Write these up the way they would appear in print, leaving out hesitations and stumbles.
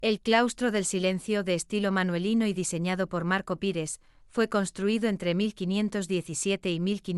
El claustro del Silencio, de estilo manuelino y diseñado por Marco Pires, fue construido entre 1517 y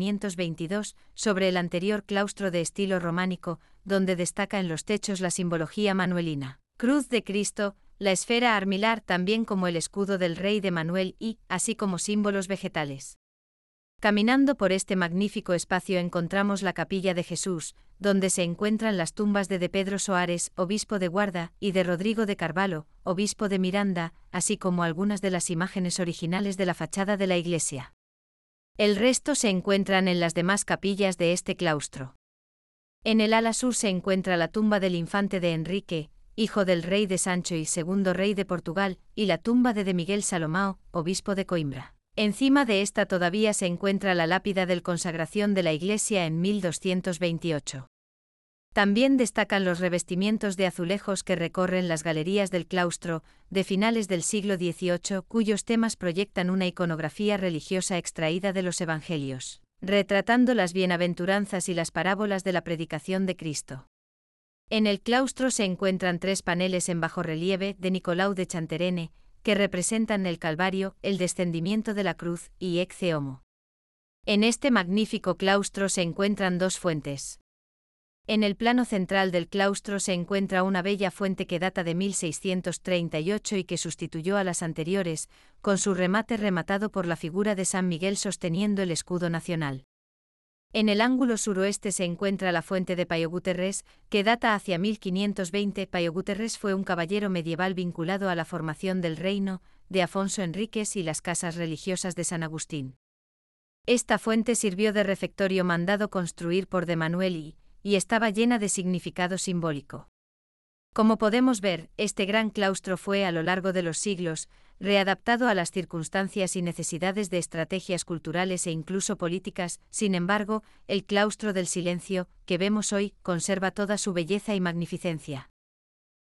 1522 sobre el anterior claustro de estilo románico, donde destaca en los techos la simbología manuelina. Cruz de Cristo, la esfera armilar también como el escudo del rey de Manuel y, así como símbolos vegetales. Caminando por este magnífico espacio encontramos la Capilla de Jesús, donde se encuentran las tumbas de Pedro Soares, obispo de Guarda, y de Rodrigo de Carvalho, obispo de Miranda, así como algunas de las imágenes originales de la fachada de la iglesia. El resto se encuentran en las demás capillas de este claustro. En el ala sur se encuentra la tumba del infante de Enrique, hijo del rey de Sancho y segundo rey de Portugal, y la tumba de Miguel Salomao, obispo de Coimbra. Encima de esta todavía se encuentra la lápida del consagración de la iglesia en 1228. También destacan los revestimientos de azulejos que recorren las galerías del claustro, de finales del siglo XVIII, cuyos temas proyectan una iconografía religiosa extraída de los evangelios, retratando las bienaventuranzas y las parábolas de la predicación de Cristo. En el claustro se encuentran 3 paneles en bajorrelieve de Nicolau de Chanterene, que representan el Calvario, el descendimiento de la cruz y Ecce Homo. En este magnífico claustro se encuentran 2 fuentes. En el plano central del claustro se encuentra una bella fuente que data de 1638 y que sustituyó a las anteriores, con su remate rematado por la figura de San Miguel sosteniendo el escudo nacional. En el ángulo suroeste se encuentra la fuente de Payo Guterres, que data hacia 1520. Payo Guterres fue un caballero medieval vinculado a la formación del reino de Afonso Enríquez y las casas religiosas de San Agustín. Esta fuente sirvió de refectorio mandado construir por de Manuel y estaba llena de significado simbólico. Como podemos ver, este gran claustro fue a lo largo de los siglos readaptado a las circunstancias y necesidades de estrategias culturales e incluso políticas. Sin embargo, el claustro del Silencio, que vemos hoy, conserva toda su belleza y magnificencia.